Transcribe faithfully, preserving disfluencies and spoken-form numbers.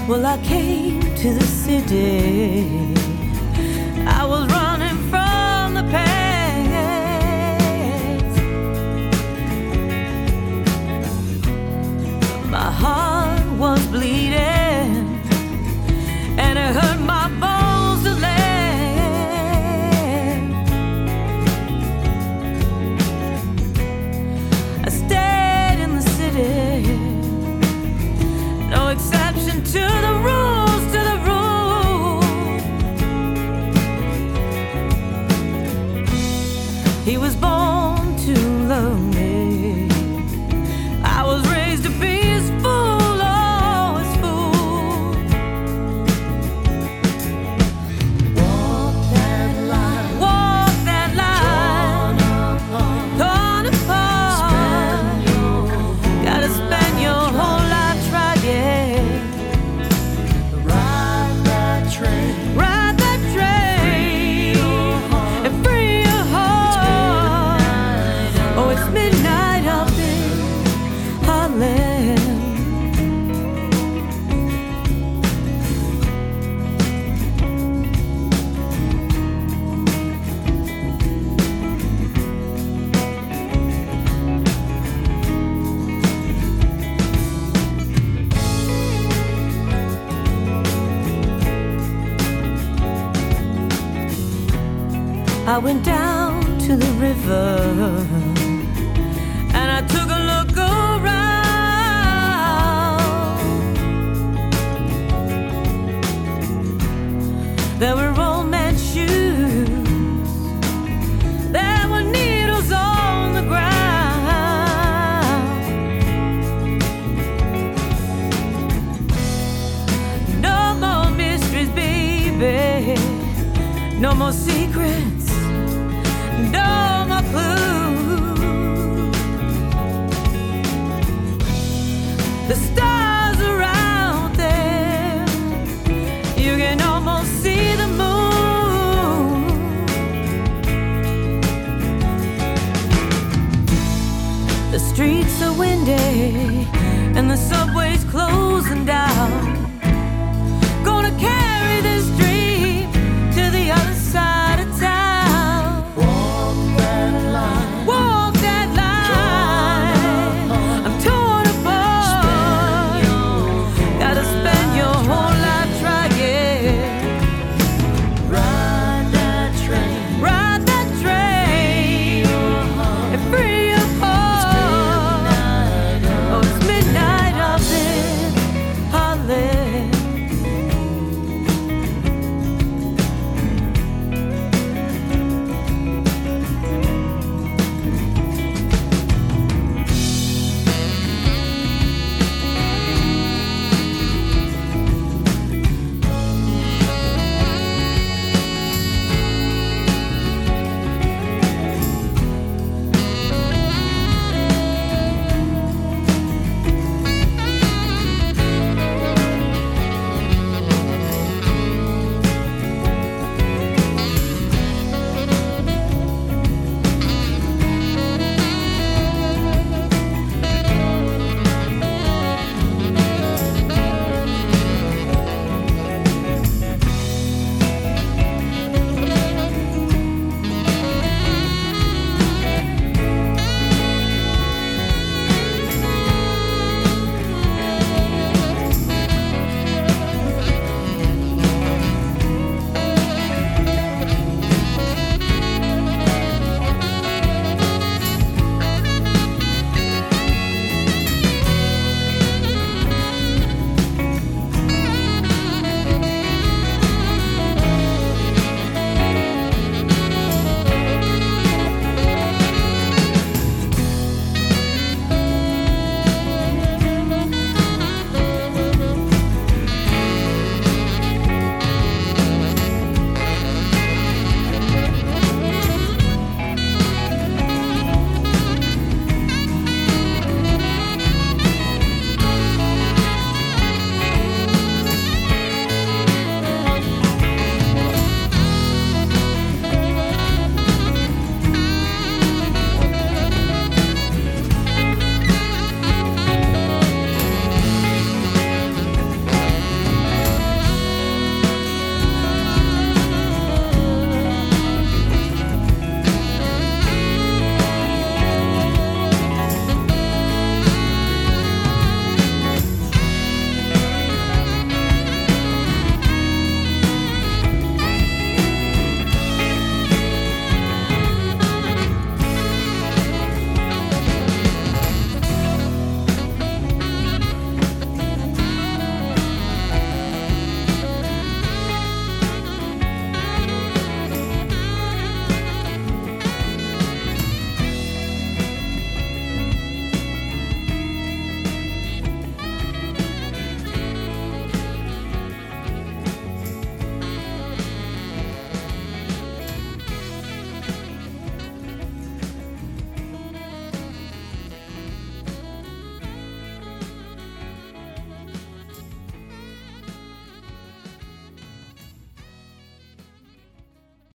Well, I came to the city. I was running from the past. My heart was bleeding, and it hurt my bones to last. I stayed in the city, no exception to the rules, to the rules. He was born to love me. I was raised to be his fool, oh, his fool. Walk that line, walk that line, torn apart. Spend your Gotta spend your whole life trying. Ride that train, Ride that train and free your heart. Oh, it's midnight up in Harlem. I went down to the river and I took a look around. There were old men's shoes, there were needles on the ground. No more mysteries, baby, no more secrets, no more clues. The stars are out there, you can almost see the moon. The streets are windy,